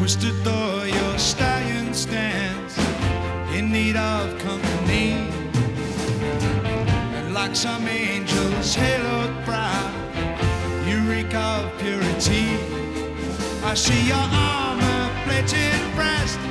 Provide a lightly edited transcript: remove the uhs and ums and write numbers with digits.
Twisted though your stallion stands in need of company, and like some angel's haloed brow, you reek of purity. I see your armor-plated breast